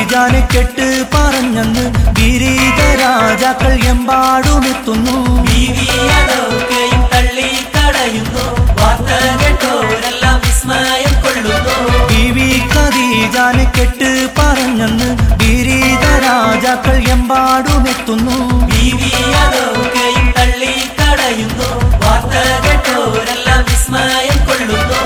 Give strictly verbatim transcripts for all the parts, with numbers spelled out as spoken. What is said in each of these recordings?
ഖദീജാനെ കെട്ട് പറഞ്ഞെന്ന് വിരീത രാജാക്കൾ എമ്പാടുമെത്തുന്നു. ബീവിയതൊക്കെയും തള്ളി കളയുന്നു, വാർത്ത കേട്ടോരെല്ലാം വിസ്മയം കൊള്ളുന്നു. ബീവി ഖദീജാനെ കെട്ട് പറഞ്ഞെന്ന് വിരീത രാജാക്കൾ എമ്പാടുമെത്തുന്നു. ബീവിയതൊക്കെയും തള്ളി കളയുന്നു, വാർത്ത കേട്ടോരെല്ലാം വിസ്മയം കൊള്ളുന്നു.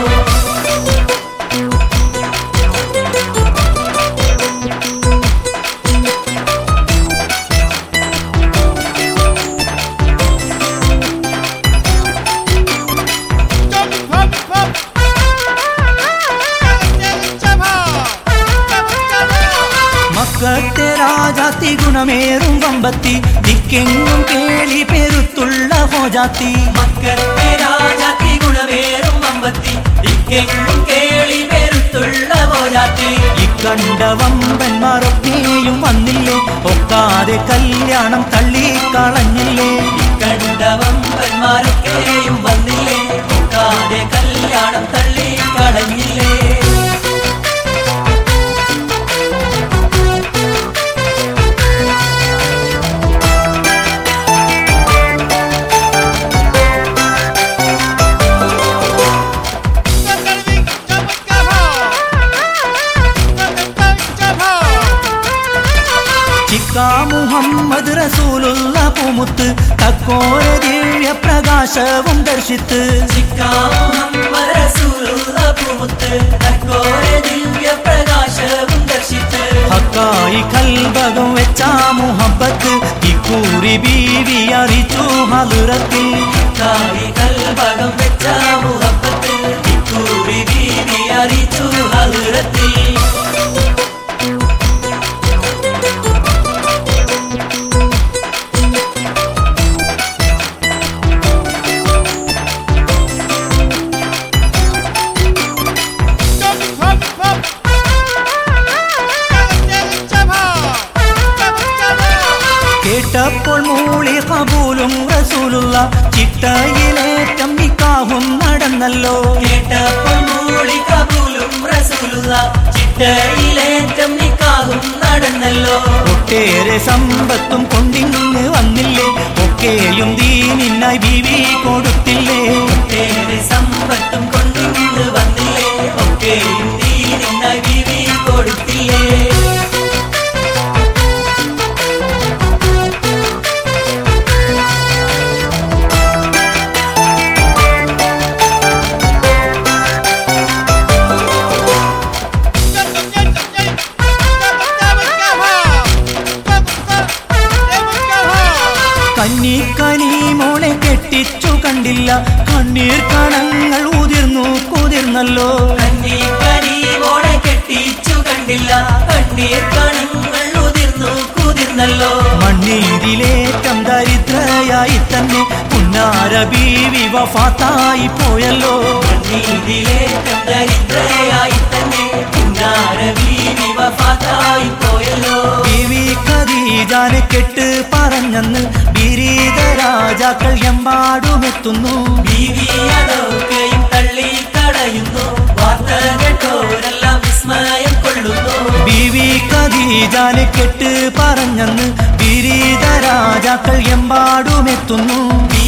മക്കത്തെ രാജാത്തി ഗുണമേറും വമ്പത്തി, ദിക്കെങ്ങും കേളി പെരുത്തുള്ള ഹോജാത്തി. മക്കത്തെ രാജാത്തി ഗുണമേറും വമ്പത്തി, ദിക്കെങ്ങും കേളി പെരുത്തുള്ള ഹോജാത്തി. ഇക്കണ്ട വമ്പന്മാരൊക്കെയും വന്നില്ലേ, ഒക്കാതെ കല്യാണം തള്ളിക്കളഞ്ഞില്ലേ. ഇക്കണ്ട വമ്പന്മാരൊക്കെയും വന്നില്ലേ, ഒക്കാതെ കല്യാണം തള്ളിക്കളഞ്ഞില്ലേ. മുഹമ്മദ് റസൂലുള്ള പൂമുത്ത്, തക്കോര ദിവ്യ പ്രകാശവും ദർശിത്ത്. മുഹമ്മദ് റസൂലുള്ള പൂമുത്ത്, തക്കോര ദിവ്യ പ്രകാശവും ദർശിത്ത്. ഹക്കായി കൽബകം വെച്ച മുഹബത്ത്, ഇക്കൂറി ബീവി അറിയിച്ചു ഹലുറത്തിൽ. ഹക്കായി കൽബകം വെച്ച മുഹബത്ത്, ഇക്കൂറി ബീവി അറിയിച്ചു ഹലുറത്തിൽ. കേട്ടപ്പോൾ മൂളി കബൂലും റസൂലുള്ള, ചിട്ടയിലേറ്റം നിക്കാഹും നടന്നല്ലോ. കേട്ടപ്പോൾ മൂളി കബൂലും റസൂലുള്ള, ചിട്ടയിലേറ്റം നിക്കാഹും നടന്നല്ലോ. ഒട്ടേറെ സമ്പത്തും കൊണ്ടിങ്ങ് വന്നില്ലേ, ഒക്കെയും ദീനിനായി ബീവി കൊടുത്തില്ലേ. ഒട്ടേറെ സമ്പത്തും കൊണ്ടിങ്ങ് വന്നില്ലേ, ഒക്കെയും ദീനിനായി ബീവി കൊടുത്തില്ലേ. കന്നിക്കനി മോളെ കെട്ടിച്ചു കണ്ടില്ല, കണ്ണീർ കണങ്ങൾ ഉതിർന്നു കുതിർന്നല്ലോ. കന്നിക്കനി മോളെ കെട്ടിച്ചു കണ്ടില്ല, കണ്ണീർ കണങ്ങൾ ഉതിർന്നു കുതിർന്നല്ലോ. മണ്ണീരിലേറ്റം ദരിദ്രയായി തന്നെ പുന്നാര ബീവി വഫാത്തായി പോയല്ലോ. മണ്ണീരിലേറ്റം ദരിദ്രയായി തന്നെ പുന്നാര ബീവി വഫാത്തായി പോയല്ലോ. ബീവി ഖദീജാനെ കെട്ട് പറഞ്ഞെന്ന് വിരീത രാജാക്കൾ എമ്പാടുമെത്തുന്നു. ബീവിയതൊക്കെയും തള്ളി കളയുന്നു, വാർത്ത കേട്ടോരെല്ലാം വിസ്മയം കൊള്ളുന്നു. ബീവി ഖദീജാനെ കെട്ട് പറഞ്ഞെന്ന് വിരീത രാജാക്കൾ എമ്പാടുമെത്തുന്നു.